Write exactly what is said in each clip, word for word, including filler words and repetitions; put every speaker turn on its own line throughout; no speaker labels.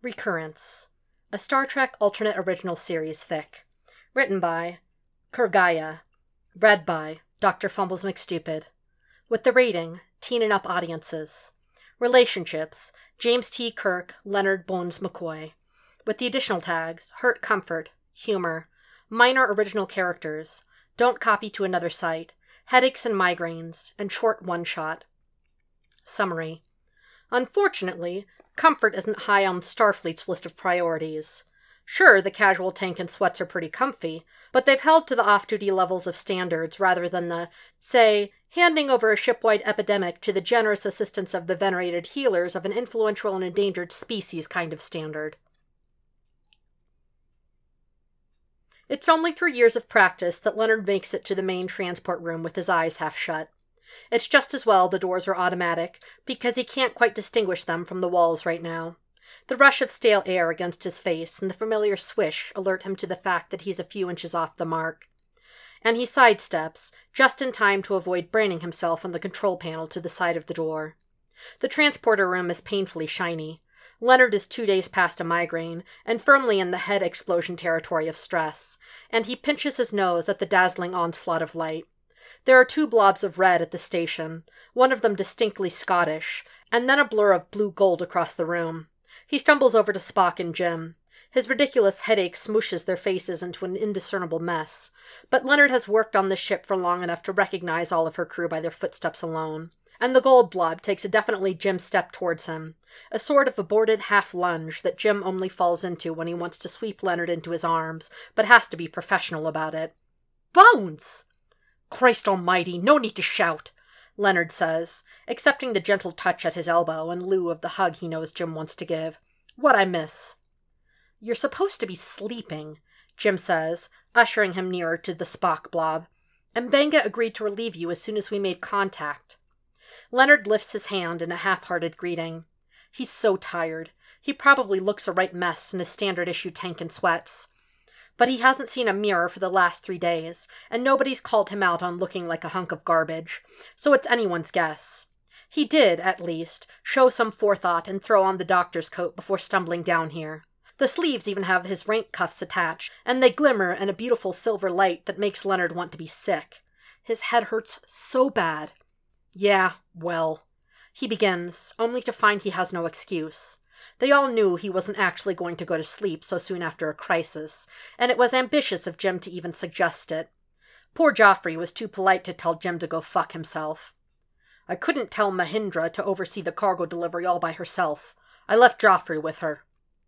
Recurrence, a Star Trek alternate original series fic, written by Kurgaya, read by Doctor Fumbles McStupid, with the rating Teen and Up audiences. Relationships, James T. Kirk, Leonard Bones McCoy, with the additional tags Hurt Comfort, Humor, Minor Original Characters, Don't Copy to Another Site, Headaches and Migraines, and Short One-Shot. Summary. Unfortunately, comfort isn't high on Starfleet's list of priorities. Sure, the casual tank and sweats are pretty comfy, but they've held to the off-duty levels of standards rather than the, say, handing over a ship-wide epidemic to the generous assistance of the venerated healers of an influential and endangered species kind of standard. It's only through years of practice that Leonard makes it to the main transport room with his eyes half shut. It's just as well the doors are automatic, because he can't quite distinguish them from the walls right now. The rush of stale air against his face and the familiar swish alert him to the fact that he's a few inches off the mark. And he sidesteps, just in time to avoid braining himself on the control panel to the side of the door. The transporter room is painfully shiny. Leonard is two days past a migraine, and firmly in the head explosion territory of stress, and he pinches his nose at the dazzling onslaught of light. There are two blobs of red at the station, one of them distinctly Scottish, and then a blur of blue-gold across the room. He stumbles over to Spock and Jim. His ridiculous headache smooshes their faces into an indiscernible mess, but Leonard has worked on this ship for long enough to recognize all of her crew by their footsteps alone. And the gold blob takes a definitely Jim step towards him, a sort of aborted half-lunge that Jim only falls into when he wants to sweep Leonard into his arms, but has to be professional about it. "Bones!" "Christ almighty, no need to shout," Leonard says, accepting the gentle touch at his elbow in lieu of the hug he knows Jim wants to give. "What'd I miss?" "You're supposed to be sleeping," Jim says, ushering him nearer to the Spock blob. "And Benga agreed to relieve you as soon as we made contact." Leonard lifts his hand in a half-hearted greeting. He's so tired. He probably looks a right mess in his standard-issue tank and sweats. But he hasn't seen a mirror for the last three days, and nobody's called him out on looking like a hunk of garbage, so it's anyone's guess. He did, at least, show some forethought and throw on the doctor's coat before stumbling down here. The sleeves even have his rank cuffs attached, and they glimmer in a beautiful silver light that makes Leonard want to be sick. His head hurts so bad. "Yeah, well," he begins, only to find he has no excuse. They all knew he wasn't actually going to go to sleep so soon after a crisis, and it was ambitious of Jim to even suggest it. Poor Joffrey was too polite to tell Jim to go fuck himself. "I couldn't tell Mahindra to oversee the cargo delivery all by herself. I left Joffrey with her."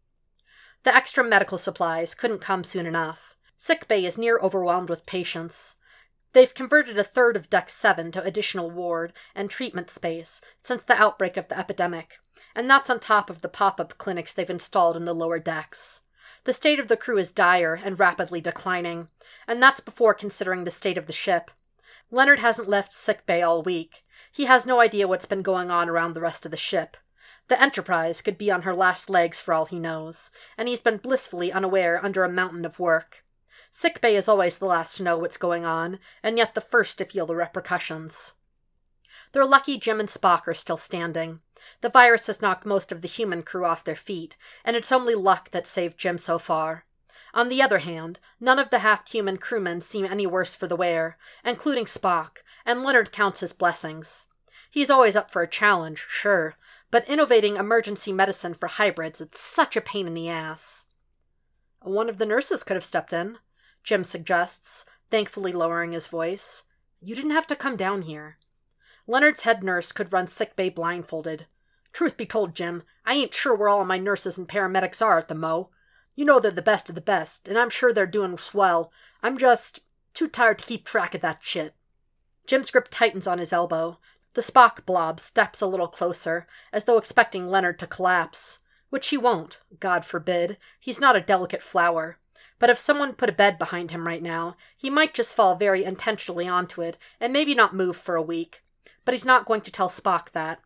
The extra medical supplies couldn't come soon enough. Sickbay is near overwhelmed with patients. They've converted a third of Deck seven to additional ward and treatment space since the outbreak of the epidemic, and that's on top of the pop-up clinics they've installed in the lower decks. The state of the crew is dire and rapidly declining, and that's before considering the state of the ship. Leonard hasn't left sickbay all week. He has no idea what's been going on around the rest of the ship. The Enterprise could be on her last legs for all he knows, and he's been blissfully unaware under a mountain of work. Sickbay is always the last to know what's going on, and yet the first to feel the repercussions. They're lucky Jim and Spock are still standing. The virus has knocked most of the human crew off their feet, and it's only luck that saved Jim so far. On the other hand, none of the half-human crewmen seem any worse for the wear, including Spock, and Leonard counts his blessings. He's always up for a challenge, sure, but innovating emergency medicine for hybrids is such a pain in the ass. "One of the nurses could have stepped in," Jim suggests, thankfully lowering his voice. "You didn't have to come down here." Leonard's head nurse could run sickbay blindfolded. "Truth be told, Jim, I ain't sure where all my nurses and paramedics are at the Mo. You know they're the best of the best, and I'm sure they're doing swell. I'm just too tired to keep track of that shit." Jim's grip tightens on his elbow. The Spock blob steps a little closer, as though expecting Leonard to collapse. Which he won't, God forbid. He's not a delicate flower. But if someone put a bed behind him right now, he might just fall very intentionally onto it and maybe not move for a week. But he's not going to tell Spock that.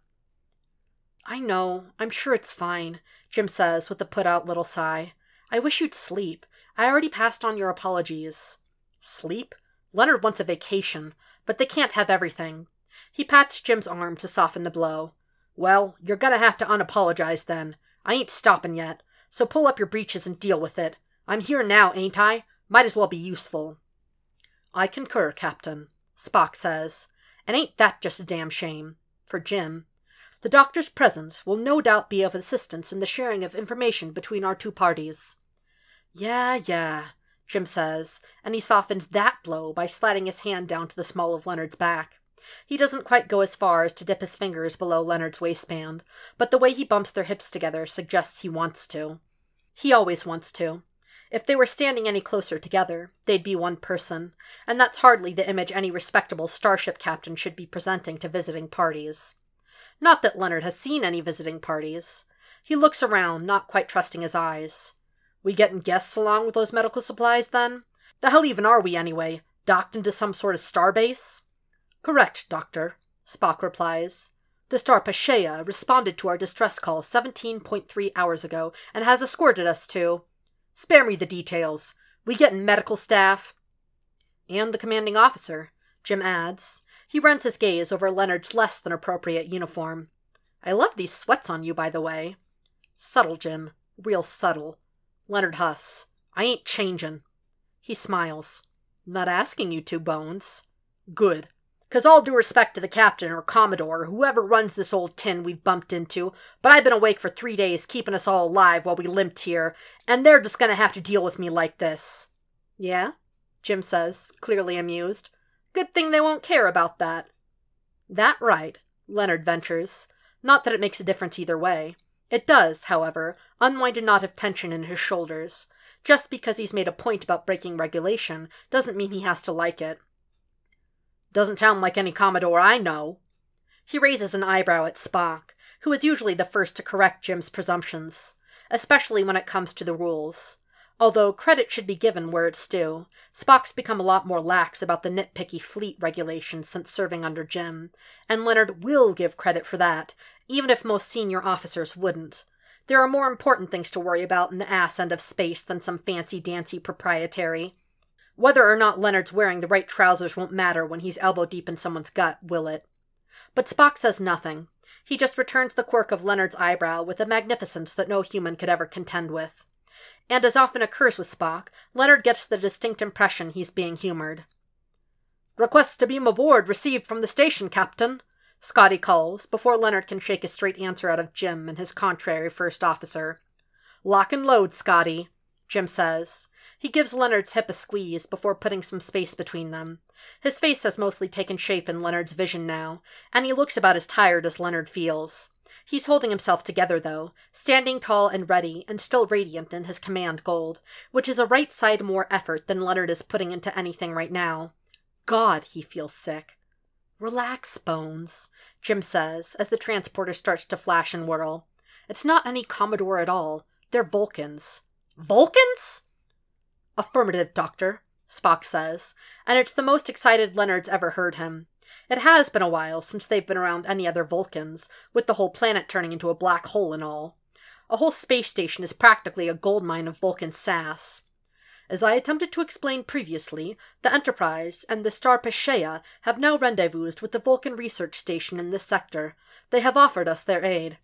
"I know. I'm sure it's fine," Jim says with a put-out little sigh. "I wish you'd sleep. I already passed on your apologies." Sleep? Leonard wants a vacation, but they can't have everything. He pats Jim's arm to soften the blow. "Well, you're gonna have to unapologize then. I ain't stopping yet. So pull up your breeches and deal with it. I'm here now, ain't I? Might as well be useful." "I concur, Captain," Spock says. "And ain't that just a damn shame? For Jim. The doctor's presence will no doubt be of assistance in the sharing of information between our two parties." "Yeah, yeah," Jim says, and he softens that blow by sliding his hand down to the small of Leonard's back. He doesn't quite go as far as to dip his fingers below Leonard's waistband, but the way he bumps their hips together suggests he wants to. He always wants to. If they were standing any closer together, they'd be one person, and that's hardly the image any respectable starship captain should be presenting to visiting parties. Not that Leonard has seen any visiting parties. He looks around, not quite trusting his eyes. "We getting guests along with those medical supplies, then? The hell even are we, anyway? Docked into some sort of starbase?" "Correct, Doctor," Spock replies. "The star Pashea responded to our distress call seventeen point three hours ago and has escorted us to—" "Spare me the details. We getting medical staff?" "And the commanding officer," Jim adds. He runs his gaze over Leonard's less than appropriate uniform. "I love these sweats on you, by the way." "Subtle, Jim. Real subtle." Leonard huffs. "I ain't changin'." He smiles. "Not asking you to, Bones." "Good. 'Cause all due respect to the captain or commodore or whoever runs this old tin we've bumped into, but I've been awake for three days keeping us all alive while we limped here, and they're just gonna have to deal with me like this." "Yeah?" Jim says, clearly amused. "Good thing they won't care about that." "That right," Leonard ventures. Not that it makes a difference either way. It does, however, unwind a knot of tension in his shoulders. Just because he's made a point about breaking regulation doesn't mean he has to like it. "Doesn't sound like any Commodore I know." He raises an eyebrow at Spock, who is usually the first to correct Jim's presumptions, especially when it comes to the rules. Although credit should be given where it's due, Spock's become a lot more lax about the nitpicky fleet regulations since serving under Jim, and Leonard will give credit for that, even if most senior officers wouldn't. There are more important things to worry about in the ass end of space than some fancy-dancy proprietary. Whether or not Leonard's wearing the right trousers won't matter when he's elbow-deep in someone's gut, will it? But Spock says nothing. He just returns the quirk of Leonard's eyebrow with a magnificence that no human could ever contend with. And as often occurs with Spock, Leonard gets the distinct impression he's being humored. "Request to beam aboard received from the station, Captain," Scotty calls, before Leonard can shake a straight answer out of Jim and his contrary first officer. "Lock and load, Scotty," Jim says. He gives Leonard's hip a squeeze before putting some space between them. His face has mostly taken shape in Leonard's vision now, and he looks about as tired as Leonard feels. He's holding himself together, though, standing tall and ready, and still radiant in his command gold, which is a right side more effort than Leonard is putting into anything right now. God, he feels sick. "Relax, Bones," Jim says, as the transporter starts to flash and whirl. "It's not any Commodore at all. They're Vulcans." "Vulcans?" "Affirmative, Doctor," Spock says, and it's the most excited Leonard's ever heard him. It has been a while since they've been around any other Vulcans, with the whole planet turning into a black hole and all. A whole space station is practically a goldmine of Vulcan sass. "As I attempted to explain previously, the Enterprise and the star Pashea have now rendezvoused with the Vulcan research station in this sector. They have offered us their aid."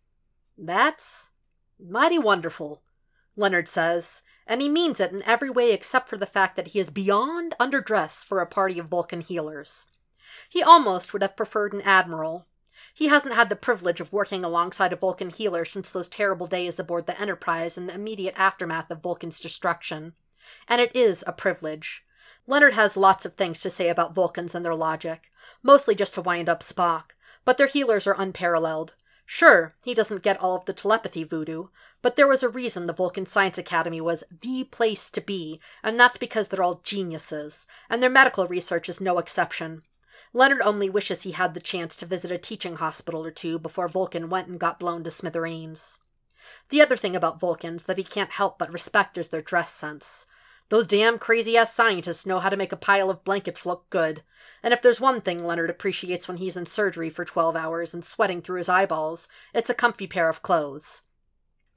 "That's mighty wonderful," Leonard says, and he means it in every way except for the fact that he is beyond underdressed for a party of Vulcan healers. He almost would have preferred an admiral. He hasn't had the privilege of working alongside a Vulcan healer since those terrible days aboard the Enterprise in the immediate aftermath of Vulcan's destruction. And it is a privilege. Leonard has lots of things to say about Vulcans and their logic, mostly just to wind up Spock, but their healers are unparalleled. Sure, he doesn't get all of the telepathy voodoo, but there was a reason the Vulcan Science Academy was the place to be, and that's because they're all geniuses, and their medical research is no exception. Leonard only wishes he had the chance to visit a teaching hospital or two before Vulcan went and got blown to smithereens. The other thing about Vulcans that he can't help but respect is their dress sense. Those damn crazy-ass scientists know how to make a pile of blankets look good, and if there's one thing Leonard appreciates when he's in surgery for twelve hours and sweating through his eyeballs, it's a comfy pair of clothes.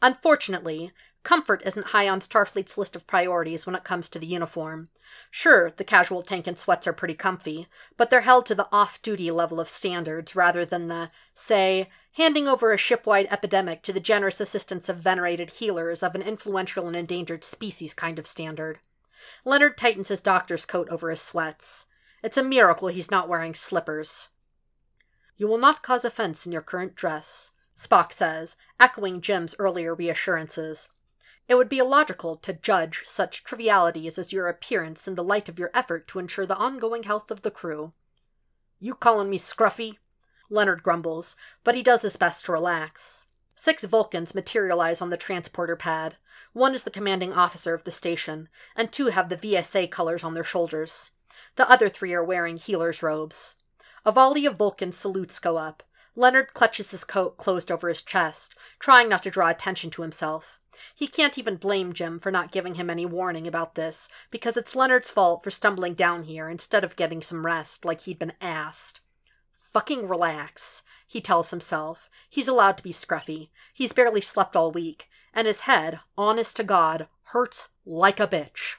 Unfortunately, comfort isn't high on Starfleet's list of priorities when it comes to the uniform. Sure, the casual tank and sweats are pretty comfy, but they're held to the off-duty level of standards rather than the, say, handing over a shipwide epidemic to the generous assistance of venerated healers of an influential and endangered species kind of standard. Leonard tightens his doctor's coat over his sweats. It's a miracle he's not wearing slippers. "You will not cause offense in your current dress," Spock says, echoing Jim's earlier reassurances. "It would be illogical to judge such trivialities as your appearance in the light of your effort to ensure the ongoing health of the crew." "You calling me scruffy?" Leonard grumbles, but he does his best to relax. Six Vulcans materialize on the transporter pad. One is the commanding officer of the station, and two have the V S A colors on their shoulders. The other three are wearing healer's robes. A volley of Vulcan salutes go up. Leonard clutches his coat closed over his chest, trying not to draw attention to himself. He can't even blame Jim for not giving him any warning about this, because it's Leonard's fault for stumbling down here instead of getting some rest like he'd been asked. Fucking relax, he tells himself. He's allowed to be scruffy. He's barely slept all week, and his head, honest to God, hurts like a bitch.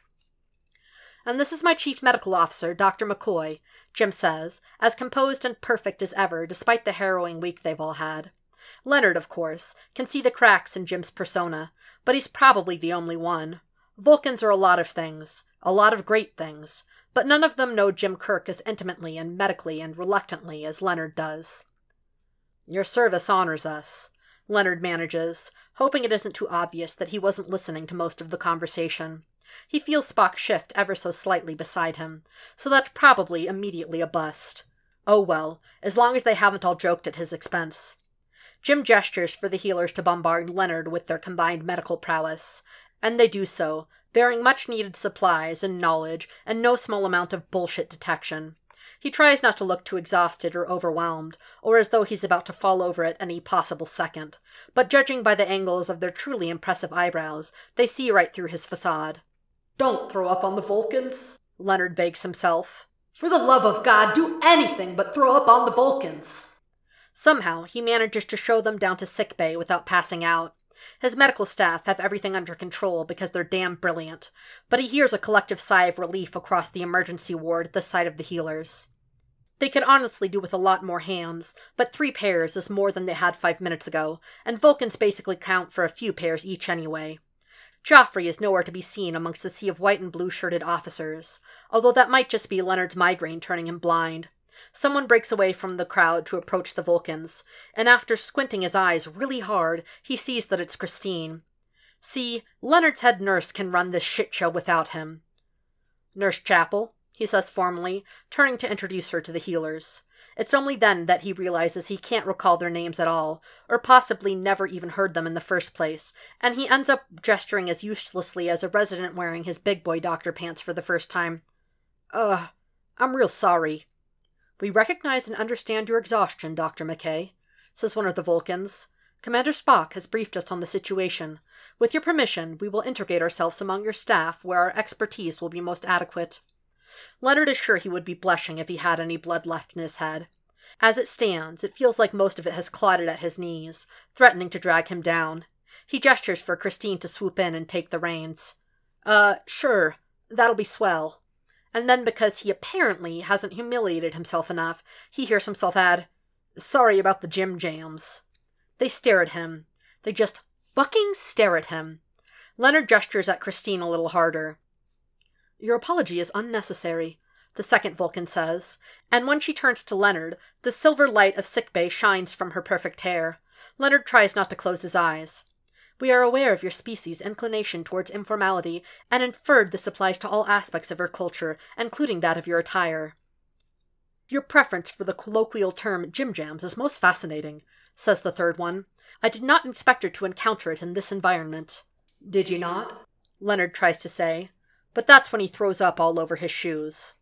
"And this is my chief medical officer, Doctor McCoy," Jim says, as composed and perfect as ever despite the harrowing week they've all had. Leonard, of course, can see the cracks in Jim's persona, but he's probably the only one. Vulcans are a lot of things, a lot of great things, but none of them know Jim Kirk as intimately and medically and reluctantly as Leonard does. "Your service honors us," Leonard manages, hoping it isn't too obvious that he wasn't listening to most of the conversation. He feels Spock shift ever so slightly beside him, so that's probably immediately a bust. Oh well, as long as they haven't all joked at his expense. Jim gestures for the healers to bombard Leonard with their combined medical prowess, and they do so, bearing much-needed supplies and knowledge and no small amount of bullshit detection. He tries not to look too exhausted or overwhelmed, or as though he's about to fall over at any possible second, but judging by the angles of their truly impressive eyebrows, they see right through his facade. "Don't throw up on the Vulcans," Leonard begs himself. "For the love of God, do anything but throw up on the Vulcans." Somehow, he manages to show them down to sickbay without passing out. His medical staff have everything under control because they're damn brilliant, but he hears a collective sigh of relief across the emergency ward at the sight of the healers. They could honestly do with a lot more hands, but three pairs is more than they had five minutes ago, and Vulcans basically count for a few pairs each anyway. Joffrey is nowhere to be seen amongst the sea of white and blue-shirted officers, although that might just be Leonard's migraine turning him blind. Someone breaks away from the crowd to approach the Vulcans, and after squinting his eyes really hard, he sees that it's Christine. See, Leonard's head nurse can run this shit show without him. "Nurse Chapel," he says formally, turning to introduce her to the healers. It's only then that he realizes he can't recall their names at all, or possibly never even heard them in the first place, and he ends up gesturing as uselessly as a resident wearing his big boy doctor pants for the first time. Ugh, I'm real sorry." "We recognize and understand your exhaustion, Doctor McKay," says one of the Vulcans. "Commander Spock has briefed us on the situation. With your permission, we will integrate ourselves among your staff where our expertise will be most adequate." Leonard is sure he would be blushing if he had any blood left in his head. As it stands, it feels like most of it has clotted at his knees, threatening to drag him down. He gestures for Christine to swoop in and take the reins. Uh, sure, that'll be swell." And then, because he apparently hasn't humiliated himself enough, he hears himself add, "Sorry about the gym jams." They stare at him. They just fucking stare at him. Leonard gestures at Christine a little harder. "Your apology is unnecessary," the second Vulcan says, and when she turns to Leonard, the silver light of sickbay shines from her perfect hair. Leonard tries not to close his eyes. "We are aware of your species' inclination towards informality, and inferred this applies to all aspects of your culture, including that of your attire." "Your preference for the colloquial term gym jams is most fascinating," says the third one. "I did not expect her to encounter it in this environment." "Did you not?" Leonard tries to say, but that's when he throws up all over his shoes.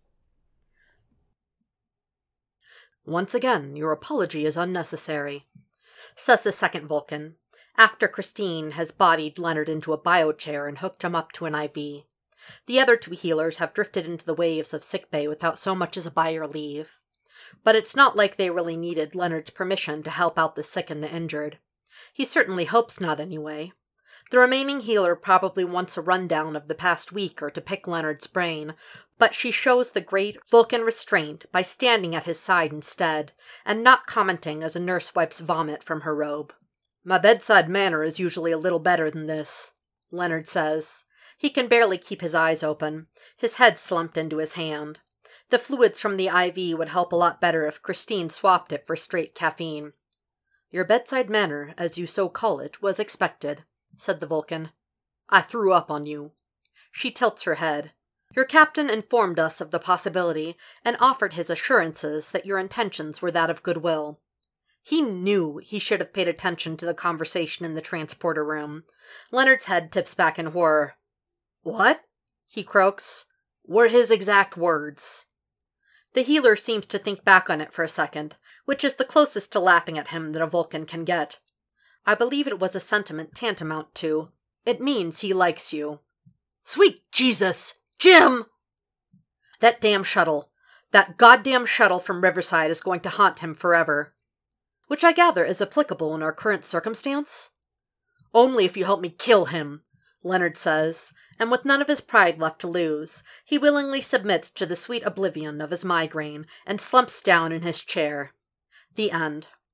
"Once again, your apology is unnecessary," says the second Vulcan, after Christine has bodied Leonard into a biochair and hooked him up to an I V. The other two healers have drifted into the waves of sickbay without so much as a by your leave. But it's not like they really needed Leonard's permission to help out the sick and the injured. He certainly hopes not, anyway. The remaining healer probably wants a rundown of the past week or to pick Leonard's brain, but she shows the great Vulcan restraint by standing at his side instead, and not commenting as a nurse wipes vomit from her robe. "My bedside manner is usually a little better than this," Leonard says. He can barely keep his eyes open, his head slumped into his hand. The fluids from the I V would help a lot better if Christine swapped it for straight caffeine. "Your bedside manner, as you so call it, was expected," said the Vulcan. "I threw up on you." She tilts her head. "Your captain informed us of the possibility and offered his assurances that your intentions were that of goodwill." He knew he should have paid attention to the conversation in the transporter room. Leonard's head tips back in horror. "What?" he croaks. "Were his exact words." The healer seems to think back on it for a second, which is the closest to laughing at him that a Vulcan can get. "I believe it was a sentiment tantamount to, 'It means he likes you.'" "Sweet Jesus! Jim!" "That damn shuttle. That goddamn shuttle from Riverside is going to haunt him forever." "Which I gather is applicable in our current circumstance?" "Only if you help me kill him," Leonard says, and with none of his pride left to lose, he willingly submits to the sweet oblivion of his migraine and slumps down in his chair. The end.